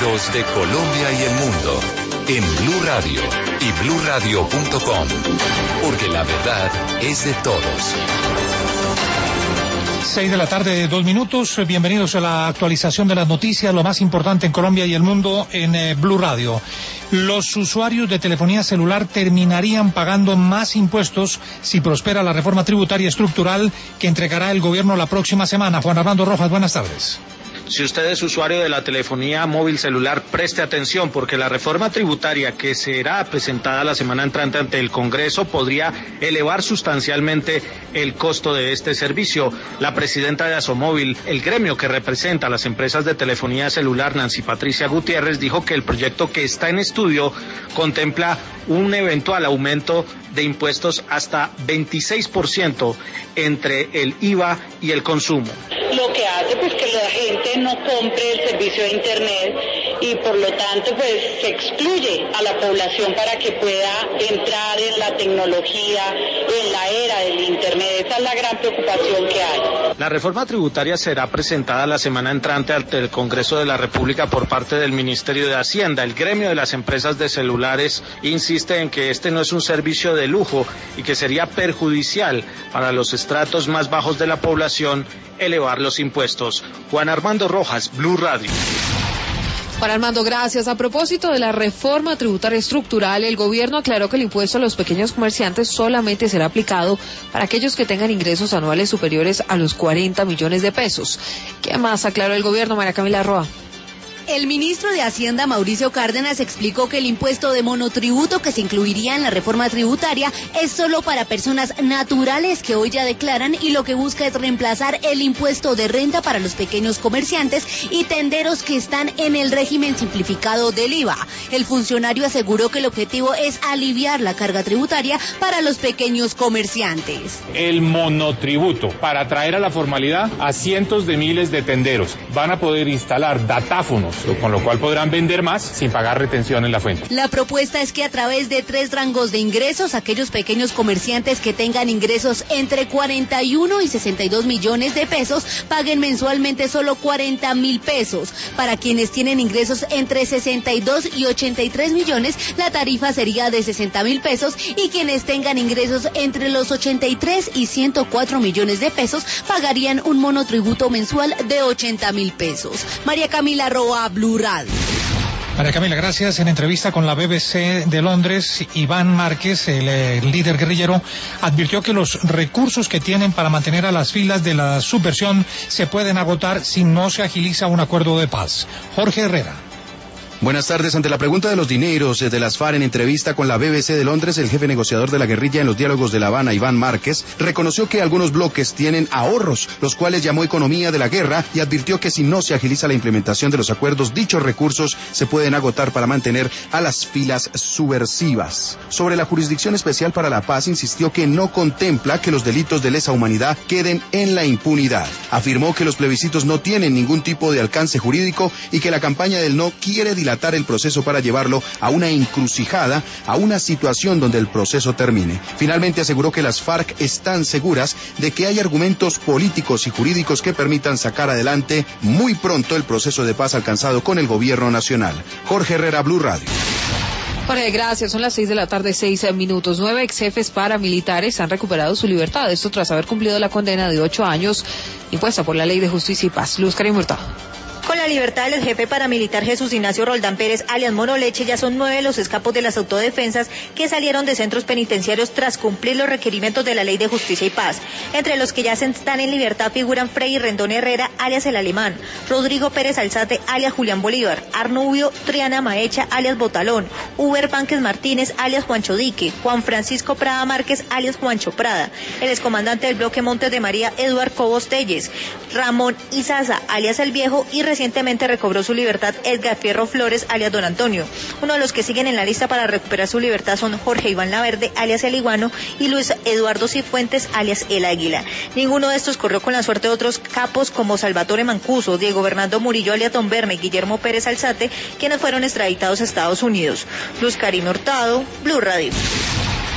sonidos de Colombia y el mundo en Blue Radio y bluradio.com, porque la verdad es de todos. 6:02 p.m. Bienvenidos a la actualización de las noticias, lo más importante en Colombia y el mundo en Blue Radio. Los usuarios de telefonía celular terminarían pagando más impuestos si prospera la reforma tributaria estructural que entregará el gobierno la próxima semana. Juan Armando Rojas, buenas tardes. Si usted es usuario de la telefonía móvil celular, preste atención, porque la reforma tributaria que será presentada la semana entrante ante el Congreso podría elevar sustancialmente el costo de este servicio. La presidenta de Asomóvil, el gremio que representa a las empresas de telefonía celular, Nancy Patricia Gutiérrez, dijo que el proyecto que está en estudio contempla un eventual aumento de impuestos hasta 26% entre el IVA y el consumo. Lo que hace pues que la gente no compre el servicio de internet y por lo tanto pues se excluye a la población para que pueda entrar en la tecnología, en la era del internet. Esa es la gran preocupación que hay. La reforma tributaria será presentada la semana entrante ante el Congreso de la República por parte del Ministerio de Hacienda. El gremio de las empresas de celulares insiste en que este no es un servicio de lujo y que sería perjudicial para los estratos más bajos de la población elevar los impuestos. Juan Armando Rojas, Blue Radio. Juan Armando, gracias. A propósito de la reforma tributaria estructural, el gobierno aclaró que el impuesto a los pequeños comerciantes solamente será aplicado para aquellos que tengan ingresos anuales superiores a los 40 millones de pesos. ¿Qué más aclaró el gobierno, María Camila Roa? El ministro de Hacienda, Mauricio Cárdenas, explicó que el impuesto de monotributo que se incluiría en la reforma tributaria es solo para personas naturales que hoy ya declaran y lo que busca es reemplazar el impuesto de renta para los pequeños comerciantes y tenderos que están en el régimen simplificado del IVA. El funcionario aseguró que el objetivo es aliviar la carga tributaria para los pequeños comerciantes. El monotributo para atraer a la formalidad a cientos de miles de tenderos. Van a poder instalar datáfonos, con lo cual podrán vender más sin pagar retención en la fuente. La propuesta es que a través de 3 rangos de ingresos, aquellos pequeños comerciantes que tengan ingresos entre 41 y 62 millones de pesos paguen mensualmente solo 40.000 pesos. Para quienes tienen ingresos entre 62 y 83 millones, la tarifa sería de 60.000 pesos y quienes tengan ingresos entre los 83 y 104 millones de pesos pagarían un monotributo mensual de 80.000 pesos. María Camila Roa, Blue Radio. María Camila, gracias. En entrevista con la BBC de Londres, Iván Márquez, el líder guerrillero, advirtió que los recursos que tienen para mantener a las filas de la subversión se pueden agotar si no se agiliza un acuerdo de paz. Jorge Herrera. Buenas tardes. Ante la pregunta de los dineros de las FARC en entrevista con la BBC de Londres, el jefe negociador de la guerrilla en los diálogos de La Habana, Iván Márquez, reconoció que algunos bloques tienen ahorros, los cuales llamó economía de la guerra, y advirtió que si no se agiliza la implementación de los acuerdos, dichos recursos se pueden agotar para mantener a las filas subversivas. Sobre la Jurisdicción Especial para la Paz, insistió que no contempla que los delitos de lesa humanidad queden en la impunidad. Afirmó que los plebiscitos no tienen ningún tipo de alcance jurídico y que la campaña del no quiere dilatar el proceso para llevarlo a una encrucijada, a una situación donde el proceso termine. Finalmente aseguró que las FARC están seguras de que hay argumentos políticos y jurídicos que permitan sacar adelante muy pronto el proceso de paz alcanzado con el gobierno nacional. Jorge Herrera, Blue Radio. Jorge, gracias. Son las 6:06 p.m. 9 ex jefes paramilitares han recuperado su libertad. Esto tras haber cumplido la condena de 8 años impuesta por la Ley de Justicia y Paz. Luz Karim Hurtado. Con la libertad del jefe paramilitar Jesús Ignacio Roldán Pérez, alias Mono Leche, ya son 9 los escapos de las autodefensas que salieron de centros penitenciarios tras cumplir los requerimientos de la Ley de Justicia y Paz. Entre los que ya se están en libertad figuran Freddy Rendón Herrera, alias El Alemán, Rodrigo Pérez Alzate, alias Julián Bolívar, Arnubio Triana Maecha, alias Botalón, Uber Vánquez Martínez, alias Juancho Dique, Juan Francisco Prada Márquez, alias Juancho Prada, el excomandante del bloque Montes de María, Eduard Cobos Telles, Ramón Izaza, alias El Viejo, y recientemente recobró su libertad Edgar Fierro Flores, alias Don Antonio. Uno de los que siguen en la lista para recuperar su libertad son Jorge Iván Laverde, alias El Iguano, y Luis Eduardo Cifuentes, alias El Águila. Ninguno de estos corrió con la suerte de otros capos como Salvatore Mancuso, Diego Bernardo Murillo, alias Don Berme, y Guillermo Pérez Alzate, quienes fueron extraditados a Estados Unidos. Luz Karim Hurtado, Blue Radio.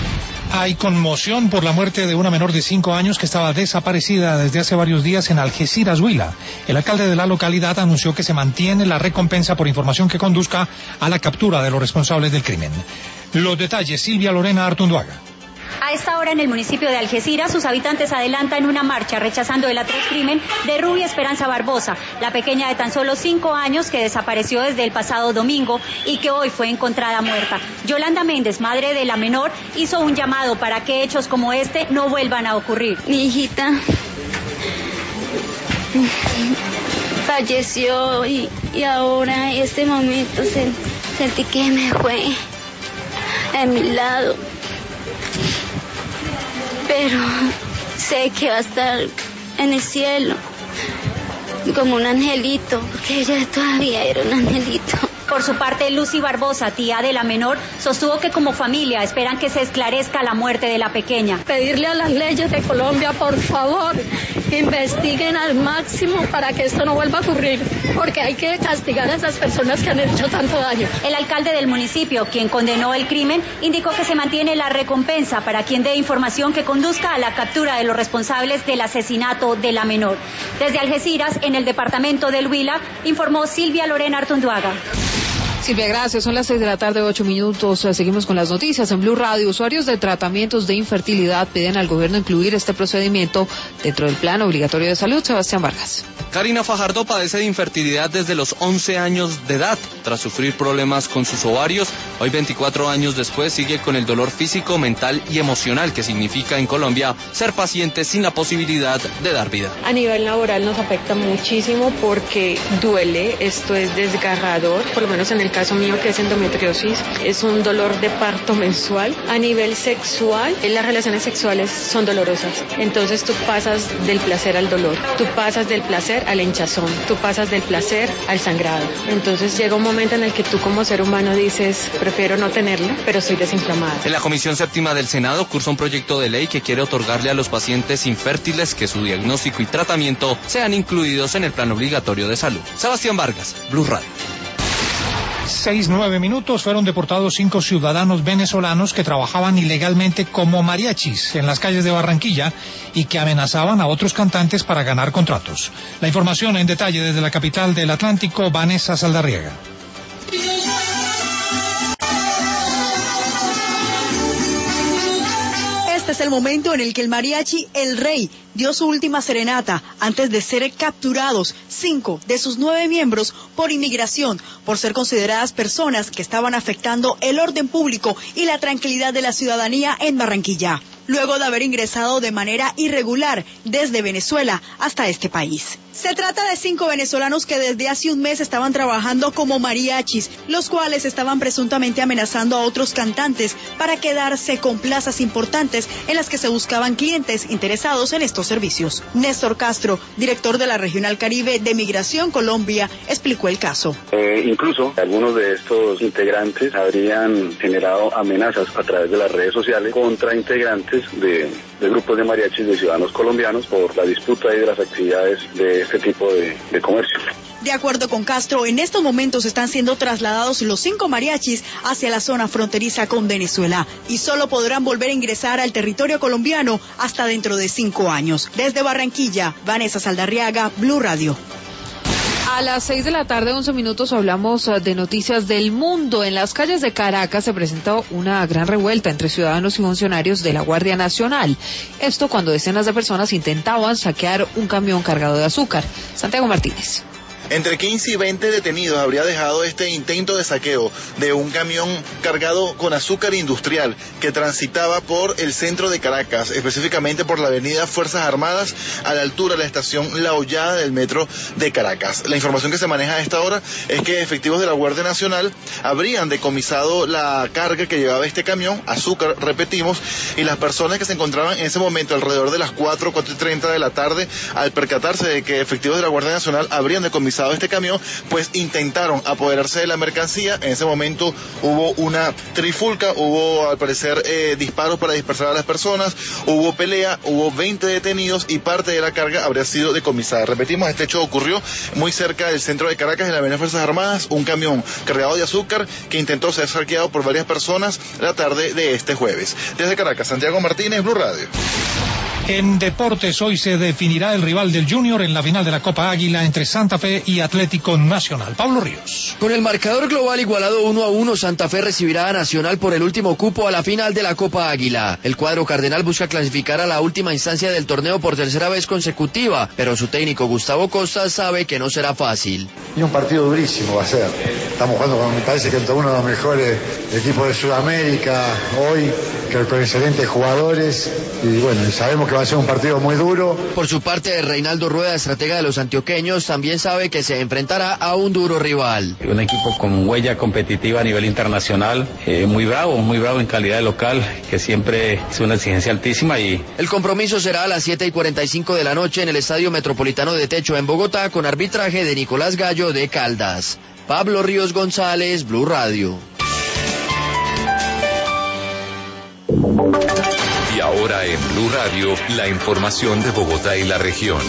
Hay conmoción por la muerte de una menor de 5 años que estaba desaparecida desde hace varios días en Algeciras, Huila. El alcalde de la localidad anunció que se mantiene la recompensa por información que conduzca a la captura de los responsables del crimen. Los detalles, Silvia Lorena Artunduaga. A esta hora en el municipio de Algeciras, sus habitantes adelantan una marcha rechazando el atroz crimen de Rubia Esperanza Barbosa, la pequeña de tan solo 5 años que desapareció desde el pasado domingo y que hoy fue encontrada muerta. Yolanda Méndez, madre de la menor, hizo un llamado para que hechos como este no vuelvan a ocurrir. Mi hijita falleció y ahora en este momento sentí que me fue a mi lado. Pero sé que va a estar en el cielo como un angelito, porque ella todavía era un angelito. Por su parte, Lucy Barbosa, tía de la menor, sostuvo que como familia esperan que se esclarezca la muerte de la pequeña. Pedirle a las leyes de Colombia, por favor, investiguen al máximo para que esto no vuelva a ocurrir, porque hay que castigar a esas personas que han hecho tanto daño. El alcalde del municipio, quien condenó el crimen, indicó que se mantiene la recompensa para quien dé información que conduzca a la captura de los responsables del asesinato de la menor. Desde Algeciras, en el departamento del Huila, informó Silvia Lorena Artunduaga. Silvia, gracias. Son las 6 de la tarde, 8 minutos. Seguimos con las noticias en Blue Radio. Usuarios de tratamientos de infertilidad piden al gobierno incluir este procedimiento dentro del plan obligatorio de salud. Sebastián Vargas. Karina Fajardo padece de infertilidad desde los 11 años de edad. Tras sufrir problemas con sus ovarios, hoy 24 años después sigue con el dolor físico, mental y emocional que significa en Colombia ser paciente sin la posibilidad de dar vida. A nivel laboral nos afecta muchísimo porque duele, esto es desgarrador, por lo menos en el caso mío que es endometriosis, es un dolor de parto mensual. A nivel sexual, las relaciones sexuales son dolorosas, entonces tú pasas del placer al dolor, tú pasas del placer al hinchazón, tú pasas del placer al sangrado. Entonces llega un momento en el que tú como ser humano dices, prefiero no tenerlo, pero soy desinflamada. En la Comisión Séptima del Senado cursa un proyecto de ley que quiere otorgarle a los pacientes infértiles que su diagnóstico y tratamiento sean incluidos en el plan obligatorio de salud. Sebastián Vargas, Blue Radio. 6-9 minutos. Fueron deportados 5 ciudadanos venezolanos que trabajaban ilegalmente como mariachis en las calles de Barranquilla y que amenazaban a otros cantantes para ganar contratos. La información en detalle desde la capital del Atlántico, Vanessa Saldarriaga. Este es el momento en el que el mariachi El Rey dio su última serenata antes de ser capturados 5 de sus 9 miembros por inmigración, por ser consideradas personas que estaban afectando el orden público y la tranquilidad de la ciudadanía en Barranquilla, luego de haber ingresado de manera irregular desde Venezuela hasta este país. Se trata de 5 venezolanos que desde hace un mes estaban trabajando como mariachis, los cuales estaban presuntamente amenazando a otros cantantes para quedarse con plazas importantes en las que se buscaban clientes interesados en estos servicios. Néstor Castro, director de la Regional Caribe de Migración Colombia, explicó el caso. Incluso algunos de estos integrantes habrían generado amenazas a través de las redes sociales contra integrantes de grupos de mariachis de ciudadanos colombianos por la disputa y de las actividades de este tipo de comercio. De acuerdo con Castro, en estos momentos están siendo trasladados los 5 mariachis hacia la zona fronteriza con Venezuela y solo podrán volver a ingresar al territorio colombiano hasta dentro de 5 años. Desde Barranquilla, Vanessa Saldarriaga, Blue Radio. A las 6 de la tarde, 11 minutos, hablamos de noticias del mundo. En las calles de Caracas se presentó una gran revuelta entre ciudadanos y funcionarios de la Guardia Nacional. Esto cuando decenas de personas intentaban saquear un camión cargado de azúcar. Santiago Martínez. Entre 15 y 20 detenidos habría dejado este intento de saqueo de un camión cargado con azúcar industrial que transitaba por el centro de Caracas, específicamente por la avenida Fuerzas Armadas, a la altura de la estación La Hollada del metro de Caracas. La información que se maneja a esta hora es que efectivos de la Guardia Nacional habrían decomisado la carga que llevaba este camión, azúcar, repetimos, y las personas que se encontraban en ese momento alrededor de las 4:30 de la tarde, al percatarse de que efectivos de la Guardia Nacional habrían decomisado motorizado este camión, pues intentaron apoderarse de la mercancía. En ese momento hubo una trifulca, hubo al parecer disparos para dispersar a las personas, hubo pelea, hubo 20 detenidos y parte de la carga habría sido decomisada. Repetimos, este hecho ocurrió muy cerca del centro de Caracas, en la avenida Fuerzas Armadas, un camión cargado de azúcar que intentó ser saqueado por varias personas la tarde de este jueves. Desde Caracas, Santiago Martínez, Blue Radio. En deportes, hoy se definirá el rival del Junior en la final de la Copa Águila entre Santa Fe y Atlético Nacional. Pablo Ríos. Con el marcador global igualado 1-1, Santa Fe recibirá a Nacional por el último cupo a la final de la Copa Águila. El cuadro cardenal busca clasificar a la última instancia del torneo por tercera vez consecutiva, pero su técnico Gustavo Costa sabe que no será fácil. Y un partido durísimo va a ser. Estamos jugando, me parece que entre uno de los mejores equipos de Sudamérica hoy, con excelentes jugadores, y bueno, sabemos que va a ser un partido muy duro. Por su parte, Reinaldo Rueda, estratega de los antioqueños, también sabe que se enfrentará a un duro rival. Un equipo con huella competitiva a nivel internacional, muy bravo en calidad de local, que siempre es una exigencia altísima. Y el compromiso será a las 7:45 de la noche en el Estadio Metropolitano de Techo en Bogotá, con arbitraje de Nicolás Gallo de Caldas. Pablo Ríos González, Blue Radio. Y ahora en Blue Radio, la información de Bogotá y la región.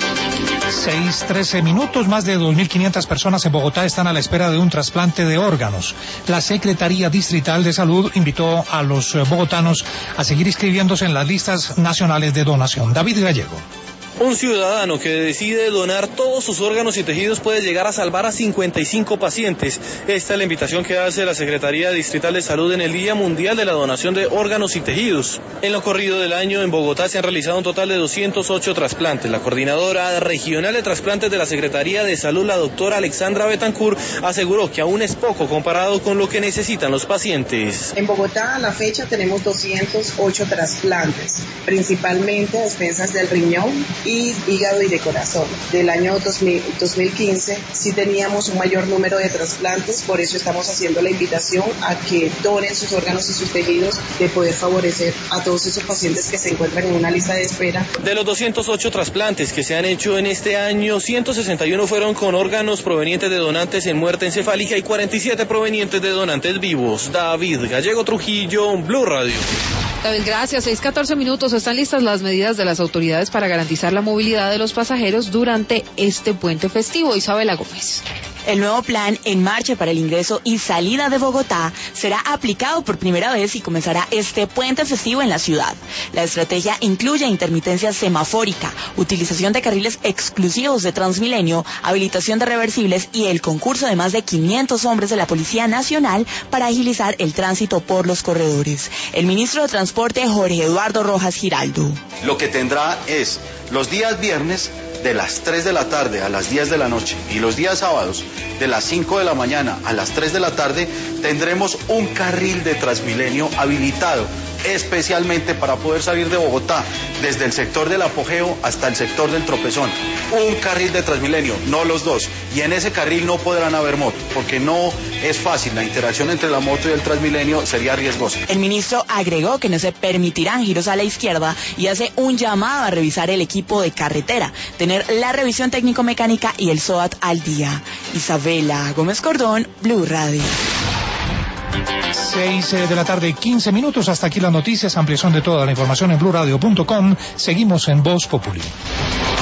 6:13 minutos, más de 2.500 personas en Bogotá están a la espera de un trasplante de órganos. La Secretaría Distrital de Salud invitó a los bogotanos a seguir inscribiéndose en las listas nacionales de donación. David Gallego. Un ciudadano que decide donar todos sus órganos y tejidos puede llegar a salvar a 55 pacientes. Esta es la invitación que hace la Secretaría Distrital de Salud en el Día Mundial de la Donación de Órganos y Tejidos. En lo corrido del año en Bogotá se han realizado un total de 208 trasplantes. La coordinadora regional de trasplantes de la Secretaría de Salud, la doctora Alexandra Betancourt, aseguró que aún es poco comparado con lo que necesitan los pacientes. En Bogotá a la fecha tenemos 208 trasplantes, principalmente a expensas del riñón y hígado y de corazón. Del año 2015 sí teníamos un mayor número de trasplantes, por eso estamos haciendo la invitación a que donen sus órganos y sus tejidos, de poder favorecer a todos esos pacientes que se encuentran en una lista de espera. De los 208 trasplantes que se han hecho en este año, 161 fueron con órganos provenientes de donantes en muerte encefálica y 47 provenientes de donantes vivos. David Gallego Trujillo, Blue Radio. David, gracias. 6:14 minutos. Están listas las medidas de las autoridades para garantizar la movilidad de los pasajeros durante este puente festivo. Isabela Gómez. El nuevo plan En Marcha para el ingreso y salida de Bogotá será aplicado por primera vez y comenzará este puente festivo en la ciudad. La estrategia incluye intermitencia semafórica, utilización de carriles exclusivos de Transmilenio, habilitación de reversibles y el concurso de más de 500 hombres de la Policía Nacional para agilizar el tránsito por los corredores. El ministro de Transporte, Jorge Eduardo Rojas Giraldo. Lo que tendrá es los días viernes de las 3 de la tarde a las 10 de la noche y los días sábados de las 5 de la mañana a las 3 de la tarde tendremos un carril de Transmilenio habilitado especialmente para poder salir de Bogotá desde el sector del Apogeo hasta el sector del Tropezón. Un carril de Transmilenio, no los dos. Y en ese carril no podrán haber motos, porque no es fácil. La interacción entre la moto y el Transmilenio sería riesgosa. El ministro agregó que no se permitirán giros a la izquierda y hace un llamado a revisar el equipo de carretera, tener la revisión técnico-mecánica y el SOAT al día. Isabela Gómez Cordón, Blue Radio. 6 de la tarde, 15 minutos. Hasta aquí las noticias. Ampliación de toda la información en bluradio.com. Seguimos en Voz Populi.